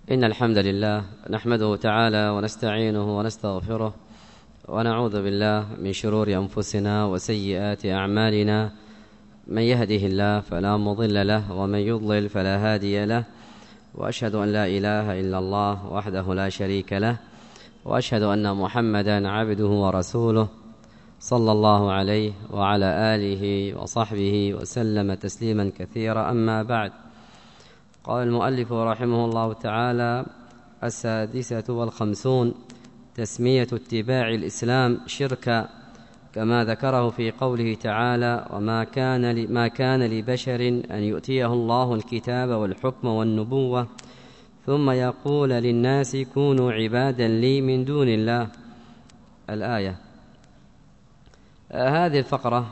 إن الحمد لله نحمده تعالى ونستعينه ونستغفره ونعوذ بالله من شرور أنفسنا وسيئات أعمالنا. من يهده الله فلا مضل له ومن يضلل فلا هادي له، وأشهد أن لا إله إلا الله وحده لا شريك له، وأشهد أن محمدا عبده ورسوله صلى الله عليه وعلى آله وصحبه وسلم تسليما كثيرا. أما بعد، قال المؤلف رحمه الله تعالى: 56 تسمية اتباع الإسلام شركا، كما ذكره في قوله تعالى: ما كان لبشر أن يؤتيه الله الكتاب والحكم والنبوة ثم يقول للناس كونوا عبادا لي من دون الله. الآية. هذه الفقرة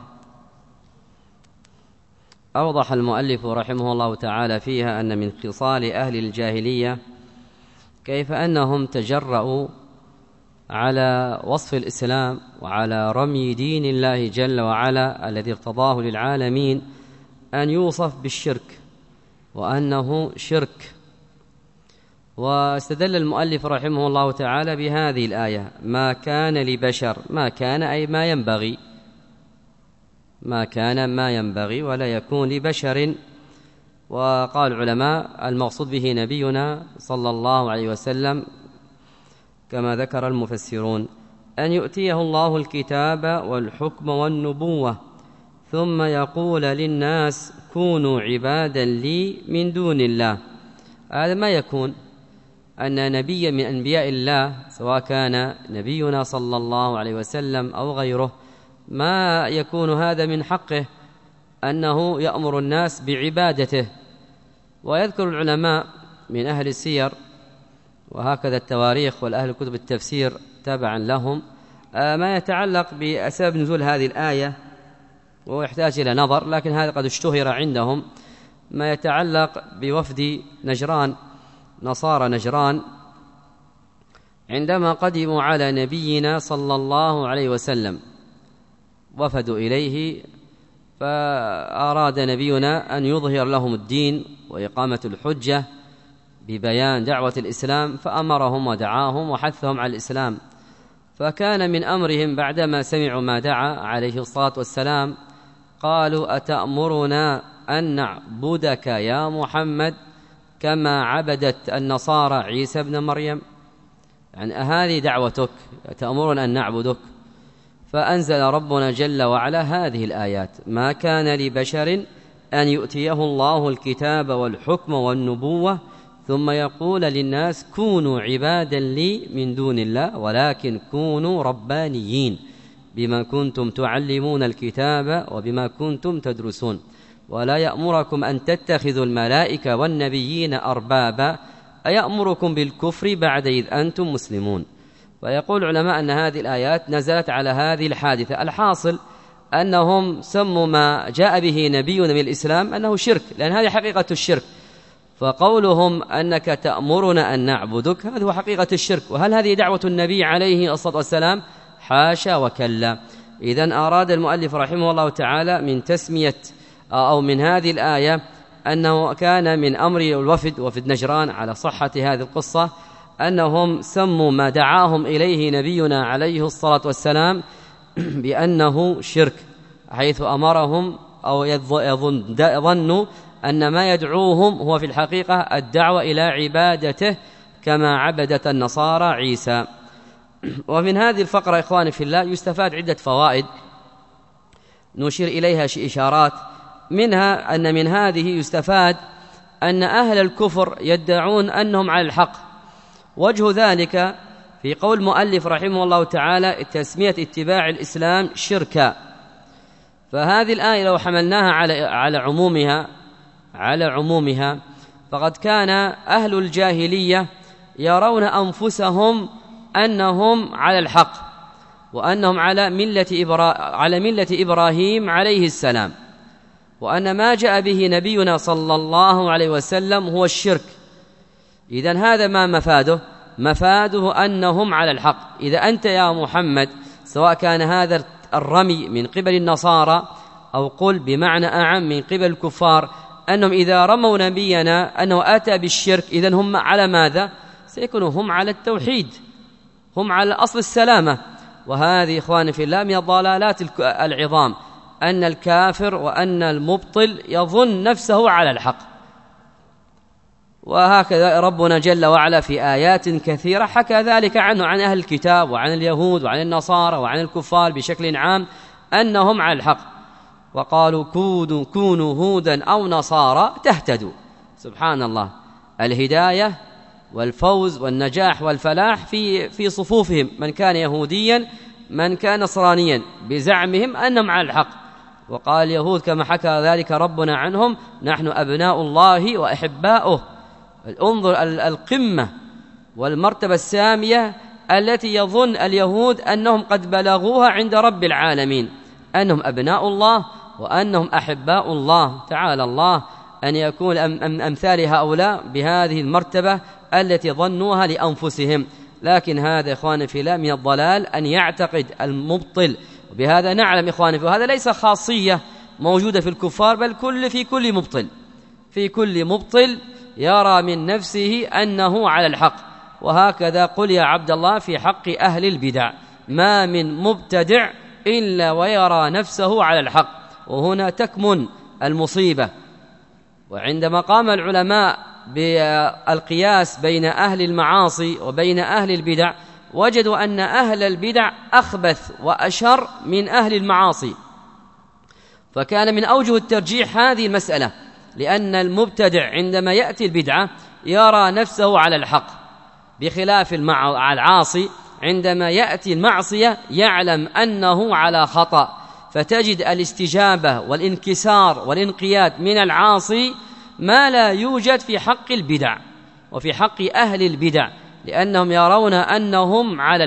أوضح المؤلف رحمه الله تعالى فيها أن من خصال أهل الجاهلية كيف أنهم تجرؤوا على وصف الإسلام وعلى رمي دين الله جل وعلا الذي ارتضاه للعالمين أن يوصف بالشرك وأنه شرك. واستدل المؤلف رحمه الله تعالى بهذه الآية: ما كان لبشر، ما كان أي ما ينبغي، ما كان ما ينبغي ولا يكون لبشر. وقال العلماء المقصود به نبينا صلى الله عليه وسلم كما ذكر المفسرون: أن يؤتيه الله الكتاب والحكم والنبوة ثم يقول للناس كونوا عبادا لي من دون الله. هذا ما يكون أن نبيا من أنبياء الله، سواء كان نبينا صلى الله عليه وسلم أو غيره، ما يكون هذا من حقه أنه يأمر الناس بعبادته. ويذكر العلماء من أهل السير وهكذا التواريخ والأهل كتب التفسير تبعا لهم ما يتعلق بأسباب نزول هذه الآية، وهو يحتاج إلى نظر، لكن هذا قد اشتهر عندهم، ما يتعلق بوفد نجران، نصارى نجران، عندما قدموا على نبينا صلى الله عليه وسلم وفدوا إليه، فأراد نبينا أن يظهر لهم الدين وإقامة الحجة ببيان دعوة الإسلام، فأمرهم ودعاهم وحثهم على الإسلام. فكان من أمرهم بعدما سمعوا ما دعا عليه الصلاة والسلام قالوا: أتأمرنا أن نعبدك يا محمد كما عبدت النصارى عيسى ابن مريم؟ يعني هذه دعوتك، تأمرنا أن نعبدك. فأنزل ربنا جل وعلا هذه الآيات: ما كان لبشر أن يؤتيه الله الكتاب والحكم والنبوة ثم يقول للناس كونوا عبادا لي من دون الله ولكن كونوا ربانيين بما كنتم تعلمون الكتاب وبما كنتم تدرسون، ولا يأمركم أن تتخذوا الملائكة والنبيين أربابا أيأمركم بالكفر بعد إذ أنتم مسلمون. ويقول العلماء أن هذه الآيات نزلت على هذه الحادثة. الحاصل أنهم سموا ما جاء به نبينا من الإسلام أنه شرك، لأن هذه حقيقة الشرك. فقولهم أنك تأمرنا أن نعبدك هذا هو حقيقة الشرك. وهل هذه دعوة النبي عليه الصلاة والسلام؟ حاشا وكلا. إذن أراد المؤلف رحمه الله تعالى من تسمية أو من هذه الآية أنه كان من أمر الوفد، وفد نجران، على صحة هذه القصة، أنهم سموا ما دعاهم إليه نبينا عليه الصلاة والسلام بأنه شرك، حيث أمرهم أو يظنوا أن ما يدعوهم هو في الحقيقة الدعوة إلى عبادته كما عبدت النصارى عيسى. ومن هذه الفقرة إخواني في الله يستفاد عدة فوائد نشير إليها إشارات، منها أن من هذه يستفاد أن أهل الكفر يدعون أنهم على الحق. وجه ذلك في قول المؤلف رحمه الله تعالى تسمية اتباع الإسلام شركا. فهذه الآية لو حملناها على عمومها فقد كان أهل الجاهلية يرون أنفسهم أنهم على الحق، وأنهم على ملة إبراهيم عليه السلام، وأن ما جاء به نبينا صلى الله عليه وسلم هو الشرك. إذن هذا ما مفاده أنهم على الحق. إذا أنت يا محمد، سواء كان هذا الرمي من قبل النصارى أو قل بمعنى أعم من قبل الكفار، أنهم إذا رموا نبينا أنه أتى بالشرك إذن هم على ماذا؟ سيكونوا هم على التوحيد، هم على أصل السلامة. وهذه إخواني في الله من الضلالات العظام، أن الكافر وأن المبطل يظن نفسه على الحق. وهكذا ربنا جل وعلا في آيات كثيرة حكى ذلك عنه، عن أهل الكتاب وعن اليهود وعن النصارى وعن الكفار بشكل عام أنهم على الحق، وقالوا كونوا هودا أو نصارى تهتدوا. سبحان الله، الهداية والفوز والنجاح والفلاح في صفوفهم، من كان يهوديا من كان نصرانيا، بزعمهم أنهم على الحق. وقال اليهود كما حكى ذلك ربنا عنهم: نحن أبناء الله وأحباؤه. انظر القمة والمرتبة السامية التي يظن اليهود أنهم قد بلغوها عند رب العالمين، أنهم أبناء الله وأنهم أحباء الله. تعالى الله أن يكون أمثال هؤلاء بهذه المرتبة التي ظنوها لأنفسهم. لكن هذا إخواني في الله من الضلال أن يعتقد المبطل، وبهذا نعلم إخواني في، وهذا ليس خاصية موجودة في الكفار، بل في كل مبطل يرى من نفسه أنه على الحق. وهكذا قل يا عبد الله في حق أهل البدع: ما من مبتدع إلا ويرى نفسه على الحق. وهنا تكمن المصيبة. وعندما قام العلماء بالقياس بين أهل المعاصي وبين أهل البدع، وجدوا أن أهل البدع أخبث وأشر من أهل المعاصي، فكان من أوجه الترجيح هذه المسألة، لأن المبتدع عندما يأتي البدعة يرى نفسه على الحق، بخلاف العاصي عندما يأتي المعصية يعلم أنه على خطأ. فتجد الاستجابة والانكسار والانقياد من العاصي ما لا يوجد في حق البدع وفي حق أهل البدع، لأنهم يرون أنهم على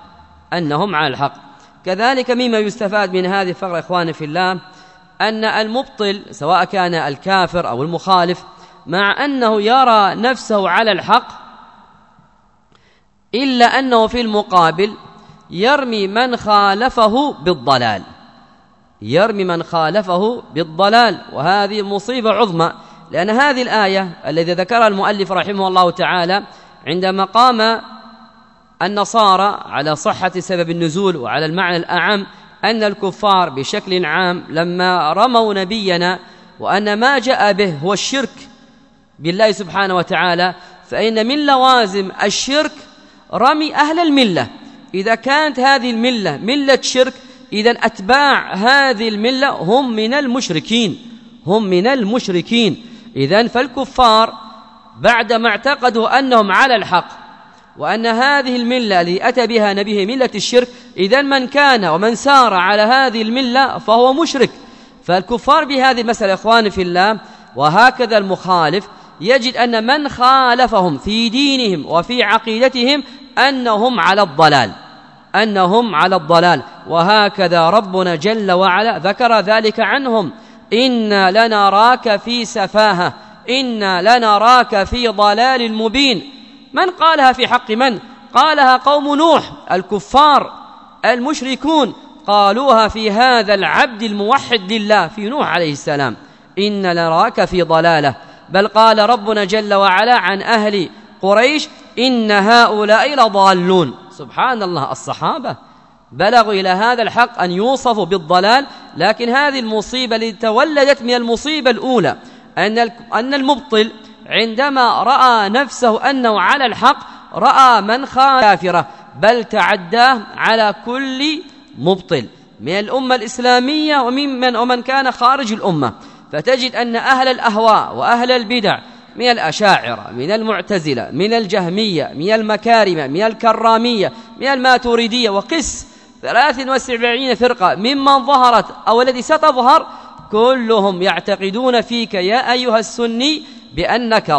الحق. كذلك مما يستفاد من هذه الفقرة إخواني في الله أن المبطل سواء كان الكافر أو المخالف، مع أنه يرى نفسه على الحق، إلا أنه في المقابل يرمي من خالفه بالضلال، وهذه مصيبة عظمى. لأن هذه الآية التي ذكرها المؤلف رحمه الله تعالى عندما قام النصارى على صحة سبب النزول وعلى المعنى الأعم أن الكفار بشكل عام لما رموا نبينا وأن ما جاء به هو الشرك بالله سبحانه وتعالى، فإن من لوازم الشرك رمي أهل الملة. إذا كانت هذه الملة ملة شرك، إذن أتباع هذه الملة هم من المشركين. إذن فالكفار بعدما اعتقدوا أنهم على الحق وأن هذه الملة التي أتى بها نبيه ملة الشرك، إذن من كان ومن سار على هذه الملة فهو مشرك. فالكفار بهذه المسألة إخواني في الله، وهكذا المخالف يجد أن من خالفهم في دينهم وفي عقيدتهم أنهم على الضلال. وهكذا ربنا جل وعلا ذكر ذلك عنهم: إنا لنراك في سفاهة، إنا لنراك في ضلال مبين. من قالها في حق من؟ قالها قوم نوح، الكفار المشركون قالوها في هذا العبد الموحد لله، في نوح عليه السلام: إنا لنراك في ضلالة. بل قال ربنا جل وعلا عن أهل قريش: إن هؤلاء لضالون. سبحان الله، الصحابة بلغوا إلى هذا الحق أن يوصفوا بالضلال. لكن هذه المصيبة التي تولدت من المصيبة الأولى أن المبطل عندما رأى نفسه أنه على الحق رأى من كافرة، بل تعداه على كل مبطل من الأمة الإسلامية ومن كان خارج الأمة. فتجد أن أهل الأهواء وأهل البدع من الأشاعرة، من المعتزلة، من الجهمية، من المكارمة، من الكرامية، من الماتريدية، وقس 73 فرقة ممن ظهرت أو الذي ستظهر، كلهم يعتقدون فيك يا أيها السني بأنك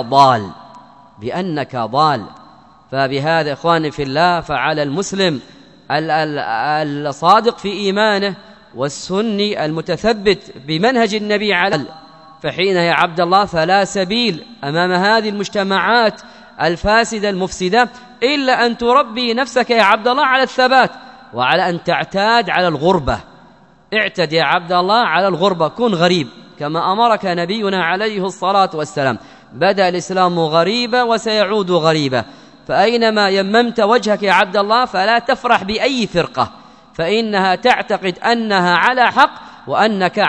ضال. فبهذا إخواني في الله، فعلى المسلم الصادق في إيمانه والسني المتثبت بمنهج النبي على، فحين يا عبد الله فلا سبيل أمام هذه المجتمعات الفاسدة المفسدة إلا أن تربي نفسك يا عبد الله على الثبات، وعلى أن تعتاد على الغربة. اعتد يا عبد الله على الغربة، كن غريب كما أمرك نبينا عليه الصلاة والسلام. بدأ الإسلام غريبا وسيعود غريبا، فأينما يممت وجهك يا عبد الله فلا تفرح بأي فرقة، فإنها تعتقد أنها على حق وأنك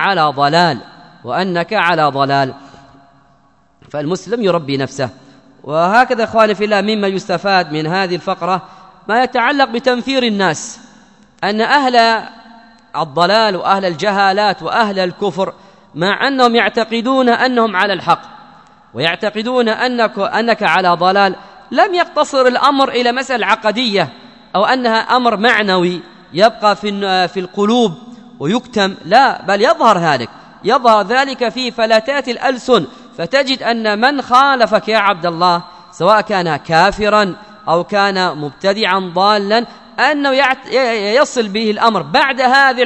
على ضلال. فالمسلم يربي نفسه. وهكذا إخواني في الله، مما يستفاد من هذه الفقرة ما يتعلق بتنفير الناس، أن أهل الضلال وأهل الجهالات وأهل الكفر مع أنهم يعتقدون أنهم على الحق ويعتقدون أنك على ضلال، لم يقتصر الأمر إلى مسألة عقدية أو أنها أمر معنوي يبقى في القلوب ويكتم، لا، بل يظهر ذلك في فلتات الألسن، فتجد أن من خالفك يا عبد الله سواء كان كافرا أو كان مبتدعا ضالا أنه يصل به الأمر بعد هذه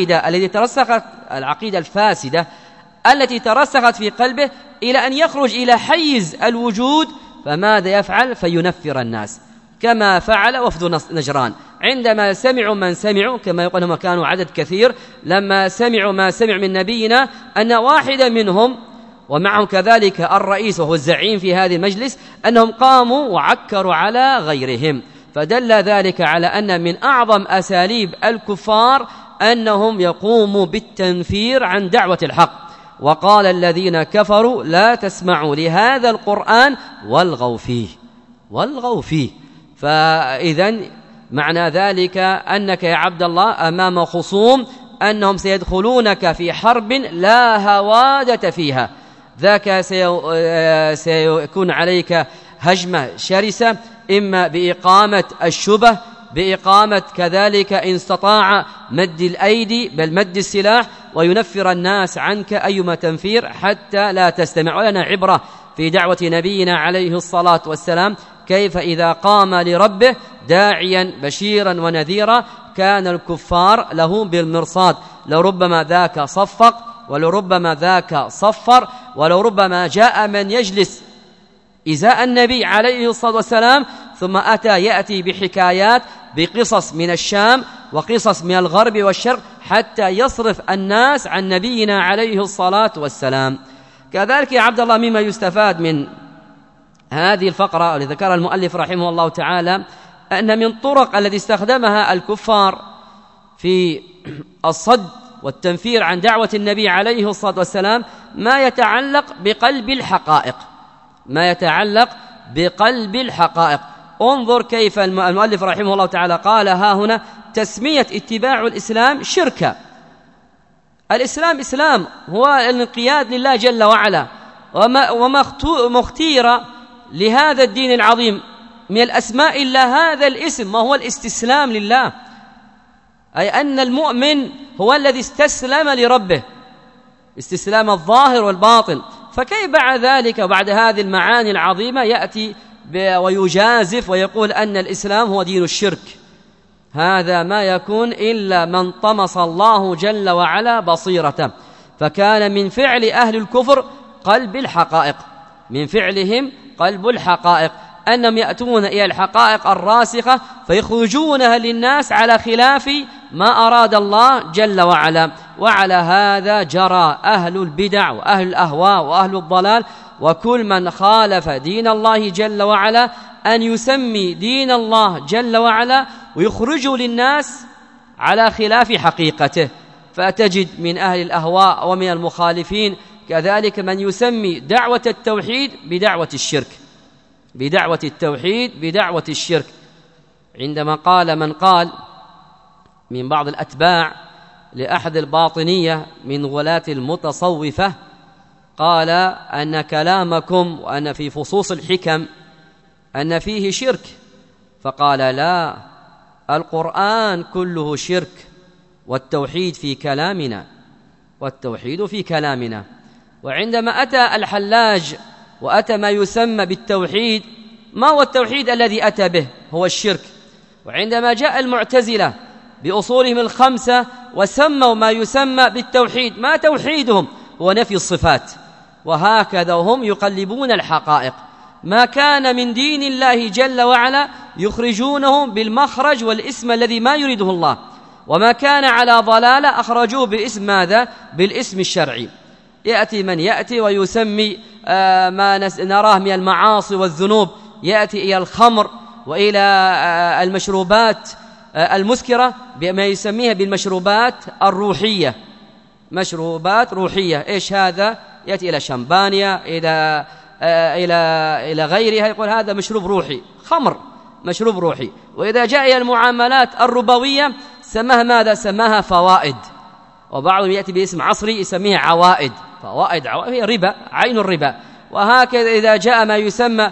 العقيدة الفاسدة التي ترسخت في قلبه إلى أن يخرج إلى حيز الوجود، فماذا يفعل؟ فينفر الناس، كما فعل وفد نجران عندما سمعوا من سمعوا، كما يقول هم كانوا عدد كثير، لما سمعوا ما سمع من نبينا أن واحدا منهم ومعهم كذلك الرئيس وهو الزعيم في هذه المجلس أنهم قاموا وعكروا على غيرهم، فدل ذلك على أن من أعظم أساليب الكفار أنهم يقوموا بالتنفير عن دعوة الحق. وقال الذين كفروا لا تسمعوا لهذا القرآن والغوا فيه. فإذن معنى ذلك أنك يا عبد الله أمام خصوم أنهم سيدخلونك في حرب لا هوادة فيها، ذاك سيكون عليك هجمة شرسة، إما بإقامة الشبه، بإقامة كذلك إن استطاع مد الأيدي بل مد السلاح، وينفر الناس عنك أيما تنفير حتى لا تستمع. ولنا عبرة في دعوة نبينا عليه الصلاة والسلام كيف إذا قام لربه داعيا بشيرا ونذيرا كان الكفار له بالمرصاد، لربما ذاك صفق ولربما ذاك صفر، ولربما جاء من يجلس إزاء النبي عليه الصلاة والسلام ثم يأتي بحكايات بقصص من الشام وقصص من الغرب والشرق حتى يصرف الناس عن نبينا عليه الصلاة والسلام. كذلك يا عبد الله مما يستفاد من هذه الفقرة التي ذكرها المؤلف رحمه الله تعالى أن من طرق التي استخدمها الكفار في الصد والتنفير عن دعوة النبي عليه الصلاة والسلام ما يتعلق بقلب الحقائق. انظر كيف المؤلف رحمه الله تعالى قال ها هنا تسمية اتباع الإسلام شركا. الإسلام إسلام هو الانقياد لله جل وعلا، وما اختير لهذا الدين العظيم من الأسماء إلا هذا الاسم، ما هو الاستسلام لله، أي أن المؤمن هو الذي استسلم لربه استسلام الظاهر والباطن. فكيف بعد ذلك وبعد هذه المعاني العظيمة يأتي ويجازف ويقول أن الإسلام هو دين الشرك؟ هذا ما يكون إلا من طمس الله جل وعلا بصيرته. فكان من فعل أهل الكفر قلب الحقائق، من فعلهم قلب الحقائق، أنهم يأتون إلى الحقائق الراسخة فيخرجونها للناس على خلاف ما أراد الله جل وعلا. وعلى هذا جرى أهل البدع وأهل الأهواء وأهل الضلال وكل من خالف دين الله جل وعلا أن يسمي دين الله جل وعلا ويخرجوا للناس على خلاف حقيقته. فتجد من أهل الأهواء ومن المخالفين كذلك من يسمي دعوة التوحيد بدعوة الشرك، بدعوة التوحيد بدعوة الشرك. عندما قال من قال من بعض الأتباع لأحد الباطنية من غلاة المتصوفة قال أن كلامكم وأن في فصوص الحكم أن فيه شرك، فقال لا، القرآن كله شرك والتوحيد في كلامنا، والتوحيد في كلامنا. وعندما أتى الحلاج وأتى ما يسمى بالتوحيد، ما هو التوحيد الذي أتى به؟ هو الشرك. وعندما جاء المعتزلة بأصولهم الخمسة وسموا ما يسمى بالتوحيد، ما توحيدهم؟ هو نفي الصفات. وهكذا هم يقلبون الحقائق، ما كان من دين الله جل وعلا يخرجونه بالمخرج والاسم الذي ما يريده الله، وما كان على ضلالة أخرجوه باسم ماذا؟ بالاسم الشرعي. يأتي من يأتي ويسمي ما نراه من المعاصي والذنوب، يأتي إلى الخمر وإلى المشروبات المسكرة بما يسميها بالمشروبات الروحية، مشروبات روحية. إيش هذا؟ يأتي إلى شمبانيا، إلى غيرها، يقول هذا مشروب روحي، خمر مشروب روحي. وإذا جاء إلى المعاملات الربوية سماها ماذا؟ سماها فوائد، وبعضهم يأتي باسم عصري يسميها عوائد. فوائد هي ربا، عين الربا. وهكذا إذا جاء ما يسمى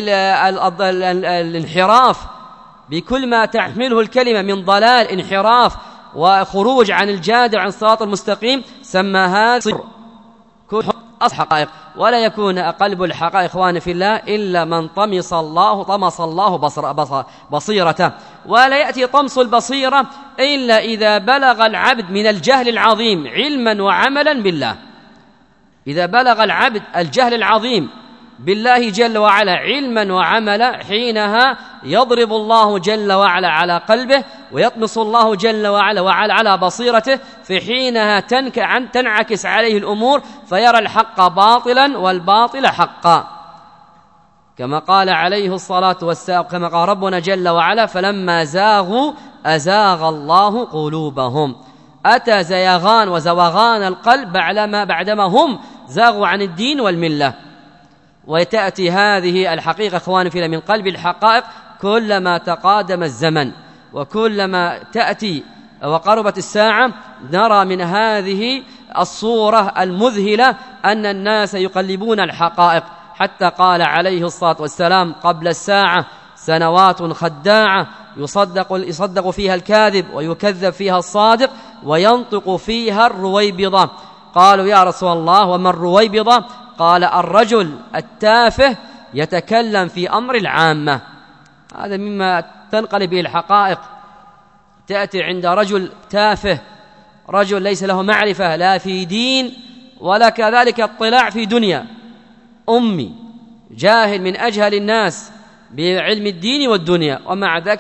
بالانحراف بكل ما تحمله الكلمة من ضلال، انحراف وخروج عن الجادة وعن الصراط المستقيم، سمى هذا كل حقائق. ولا يكون قلب الحقائق إخواني في الله إلا من طمس الله بصيرته. ولا يأتي طمس البصيرة إلا إذا بلغ العبد من الجهل العظيم علما وعملا بالله. إذا بلغ العبد الجهل العظيم بالله جل وعلا علما وعملا، حينها يضرب الله جل وعلا على قلبه ويطمس الله جل وعلا على بصيرته، في حينها تنعكس عليه الأمور فيرى الحق باطلا والباطل حقا، كما قال عليه الصلاة والسلام، كما قال ربنا جل وعلا فلما زاغوا أزاغ الله قلوبهم. أتى زيغان وزوغان القلب بعدما هم زاغوا عن الدين والملة. وتأتي هذه الحقيقة إخواني في من قلب الحقائق كلما تقادم الزمن وكلما تأتي وقربت الساعة، نرى من هذه الصورة المذهلة أن الناس يقلبون الحقائق، حتى قال عليه الصلاة والسلام قبل الساعة سنوات خداعة يصدق فيها الكاذب ويكذب فيها الصادق وينطق فيها الرويبضة. قالوا يا رسول الله وما الرويبضة؟ قال الرجل التافه يتكلم في أمر العامة. هذا مما تنقلب به الحقائق. تأتي عند رجل تافه، رجل ليس له معرفة لا في دين ولا كذلك اطلاع في دنيا، أمي جاهل من أجهل الناس بعلم الدين والدنيا، ومع ذلك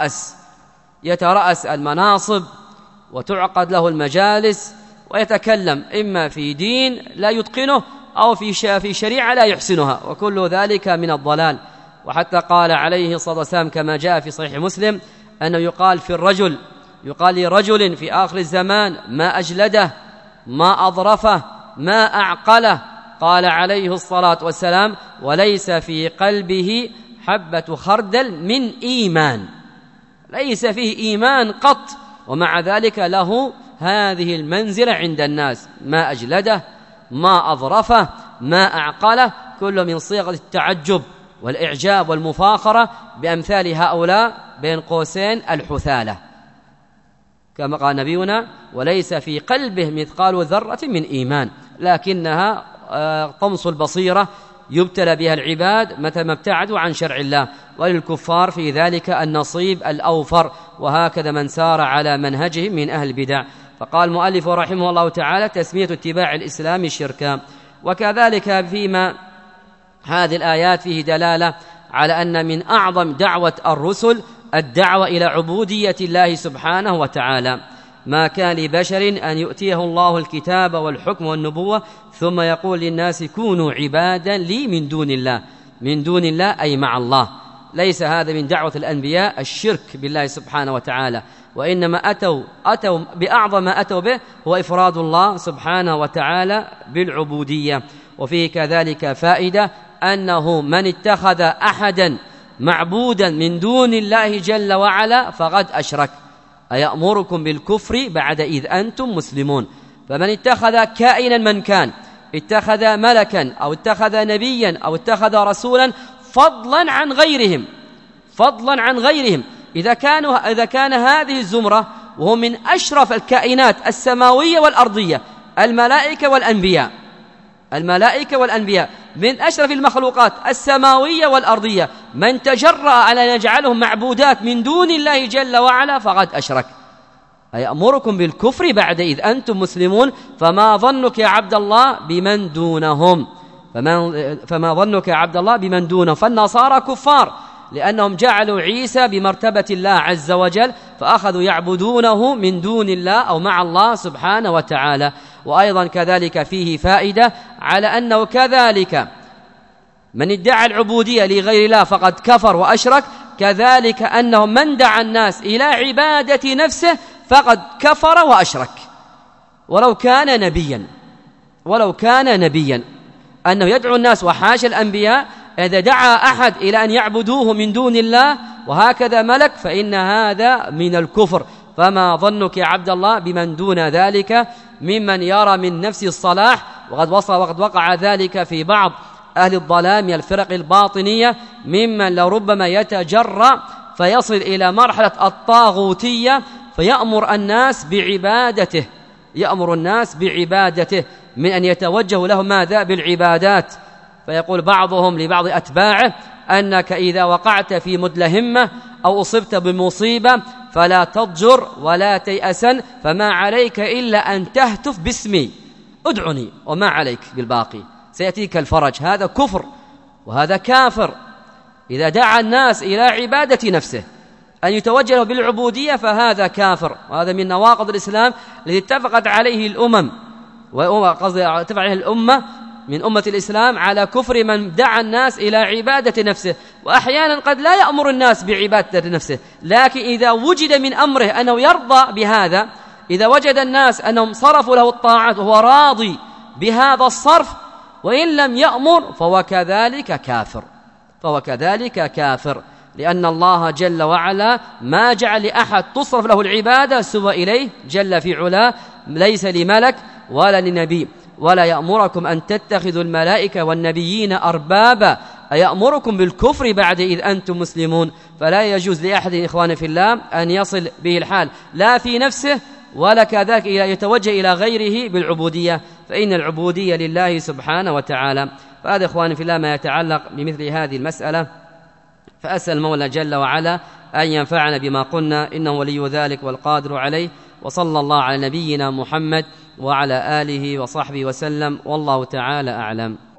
يترأس المناصب وتعقد له المجالس ويتكلم إما في دين لا يتقنه أو في شريعة لا يحسنها، وكل ذلك من الضلال. وحتى قال عليه الصلاة والسلام كما جاء في صحيح مسلم أنه يقال لرجل في آخر الزمان ما أجلده ما أظرفه ما أعقله، قال عليه الصلاة والسلام وليس في قلبه حبة خردل من إيمان، ليس فيه إيمان قط، ومع ذلك له هذه المنزلة عند الناس، ما أجلده ما أظرفه ما أعقله، كل من صيغ التعجب والإعجاب والمفاخرة بأمثال هؤلاء بين قوسين الحثالة، كما قال نبينا وليس في قلبه مثقال ذرة من إيمان، لكنها طمس البصيرة يبتلى بها العباد متى ما ابتعدوا عن شرع الله، وللكفار في ذلك النصيب الأوفر، وهكذا من سار على منهجهم من أهل البدع. فقال المؤلف رحمه الله تعالى تسمية اتباع الإسلام شركا. وكذلك فيما هذه الآيات فيه دلالة على أن من أعظم دعوة الرسل الدعوة إلى عبودية الله سبحانه وتعالى. ما كان لبشر أن يؤتيه الله الكتاب والحكم والنبوة ثم يقول للناس كونوا عبادا لي من دون الله أي مع الله. ليس هذا من دعوة الأنبياء الشرك بالله سبحانه وتعالى، وإنما أتوا بأعظم ما أتوا به هو إفراد الله سبحانه وتعالى بالعبودية. وفيه كذلك فائدة أنه من اتخذ أحدا معبودا من دون الله جل وعلا فقد أشرك، أيأمركم بالكفر بعد إذ أنتم مسلمون. فمن اتخذ كائنا من كان، اتخذ ملكا أو اتخذ نبيا أو اتخذ رسولا فضلا عن غيرهم إذا كان هذه الزمرة وهم من أشرف الكائنات السماوية والأرضية، الملائكة والأنبياء من أشرف المخلوقات السماوية والأرضية، من تجرأ على أن يجعلهم معبودات من دون الله جل وعلا فقد أشرك. أيأمركم بالكفر بعد إذ أنتم مسلمون، فما ظنك يا عبد الله بمن دونهم، فالنصارى كفار لأنهم جعلوا عيسى بمرتبة الله عز وجل، فأخذوا يعبدونه من دون الله أو مع الله سبحانه وتعالى. وأيضا كذلك فيه فائدة على أنه كذلك من ادعى العبودية لغير الله فقد كفر وأشرك، كذلك أنه من دعا الناس إلى عبادة نفسه فقد كفر وأشرك ولو كان نبيا أنه يدعو الناس، وحاشا الأنبياء إذا دعا أحد إلى أن يعبدوه من دون الله وهكذا ملك فإن هذا من الكفر. فما ظنك يا عبد الله بمن دون ذلك ممن يرى من نفسه الصلاح، وقد وقع ذلك في بعض أهل الضلال من الفرق الباطنية ممن لربما يتجرأ فيصل إلى مرحلة الطاغوتية فيأمر الناس بعبادته من أن يتوجه له ماذا بالعبادات. فيقول بعضهم لبعض أتباعه أنك إذا وقعت في مدلهمة أو أصبت بمصيبة فلا تضجر ولا تيأسن، فما عليك إلا أن تهتف باسمي ادعني وما عليك بالباقي سيأتيك الفرج. هذا كفر وهذا كافر. إذا دعا الناس إلى عبادة نفسه أن يتوجه بالعبودية فهذا كافر، وهذا من نواقض الإسلام الذي اتفقت عليه الأمم، اتفق عليه الأمة من أمة الإسلام على كفر من دعا الناس إلى عبادة نفسه. وأحيانا قد لا يأمر الناس بعبادة نفسه، لكن إذا وجد من أمره أنه يرضى بهذا، إذا وجد الناس أنهم صرفوا له الطاعات وهو راضي بهذا الصرف وإن لم يأمر فهو كذلك كافر، لأن الله جل وعلا ما جعل لأحد تصرف له العبادة سوى إليه جل في علاه، ليس لملك ولا لنبي. ولا يأمركم أن تتخذوا الملائكة والنبيين أربابا أيأمركم بالكفر بعد إذ أنتم مسلمون. فلا يجوز لأحد إخوان في الله أن يصل به الحال لا في نفسه ولا كذلك يتوجه إلى غيره بالعبودية، فإن العبودية لله سبحانه وتعالى. فهذا إخواني في الله ما يتعلق بمثل هذه المسألة، فأسأل المولى جل وعلا أن ينفعنا بما قلنا، إنه ولي ذلك والقادر عليه. وصلى الله على نبينا محمد وعلى آله وصحبه وسلم، والله تعالى أعلم.